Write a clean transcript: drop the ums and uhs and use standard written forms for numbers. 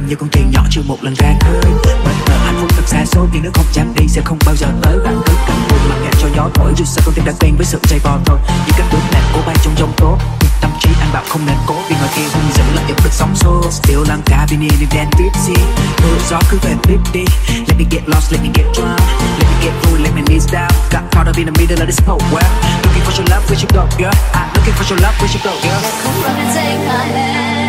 như con thuyền nhỏ chưa một lần ra khơi. Bất ngờ hạnh phúc thật xa xôi, nhưng nếu không dám đi sẽ không bao giờ tới. Bạn cứ cánh buồn mặc kệ cho gió thổi, dù sao con tim đã quen với sự dày vò thôi. Những cánh bướm đẹp cô bay trong giông tố, tâm trí anh bảo không nên cố, vì ngoài kia hung dữ lại được sóng xô. Still lang ca bên in đen tipsy, mưa gió cứ về tiếp đi. Let me get lost, let me get drunk, let me get full, let me knees down. Got caught up in the middle of this whole world. Looking for your love, where you go, girl? I'm looking for your love, where you go, girl? Come on and take my hand.